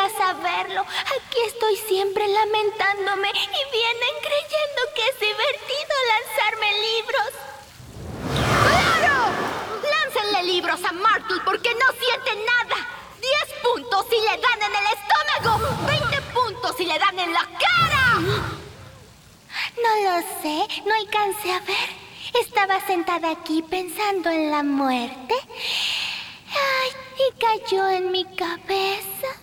quisiera saberlo. Aquí estoy siempre lamentándome y vienen creyendo que es divertido lanzarme libros. ¡Claro! ¡Láncenle libros a Martul porque no siente nada! 10 puntos si le dan en el estómago. 20 puntos si le dan en la cara. No lo sé, no alcancé a ver. Estaba sentada aquí pensando en la muerte. Ay, y cayó en mi cabeza.